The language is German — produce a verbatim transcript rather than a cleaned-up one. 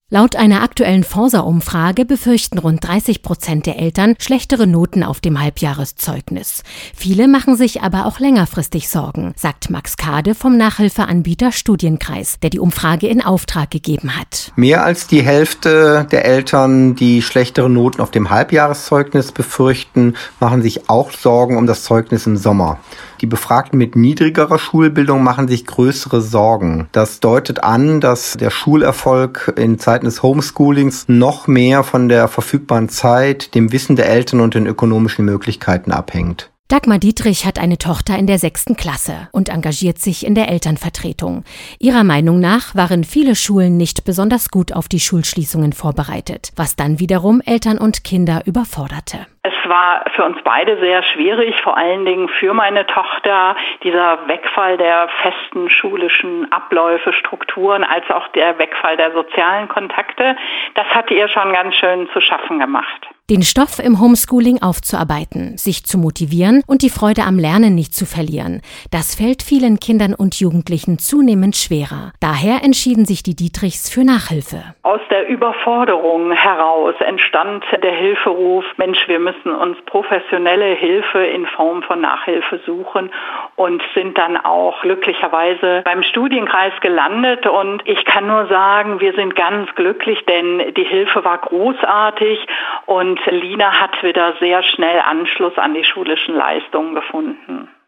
Laut einer aktuellen Forsa-Umfrage befürchten rund dreißig Prozent der Eltern schlechtere Noten auf dem Halbjahreszeugnis. Viele machen sich aber auch längerfristig Sorgen, sagt Max Kade vom Nachhilfeanbieter Studienkreis, der die Umfrage in Auftrag gegeben hat. Mehr als die Hälfte der Eltern, die schlechtere Noten auf dem Halbjahreszeugnis befürchten, machen sich auch Sorgen um das Zeugnis im Sommer. Die Befragten mit niedrigerer Schulbildung machen sich größere Sorgen. Das deutet an, dass der Schulerfolg in Zeiten des Homeschoolings noch mehr von der verfügbaren Zeit, dem Wissen der Eltern und den ökonomischen Möglichkeiten abhängt. Dagmar Dietrich hat eine Tochter in der sechsten Klasse und engagiert sich in der Elternvertretung. Ihrer Meinung nach waren viele Schulen nicht besonders gut auf die Schulschließungen vorbereitet, was dann wiederum Eltern und Kinder überforderte. Es war für uns beide sehr schwierig, vor allen Dingen für meine Tochter, dieser Wegfall der festen schulischen Abläufe, Strukturen, als auch der Wegfall der sozialen Kontakte. Das hat ihr schon ganz schön zu schaffen gemacht. Den Stoff im Homeschooling aufzuarbeiten, sich zu motivieren und die Freude am Lernen nicht zu verlieren, das fällt vielen Kindern und Jugendlichen zunehmend schwerer. Daher entschieden sich die Dietrichs für Nachhilfe. Aus der Überforderung heraus entstand der Hilferuf, Mensch, wir müssen uns professionelle Hilfe in Form von Nachhilfe suchen und sind dann auch glücklicherweise beim Studienkreis gelandet. Und ich kann nur sagen, wir sind ganz glücklich, denn die Hilfe war großartig und Lina hat wieder sehr schnell Anschluss an die schulischen Leistungen gefunden.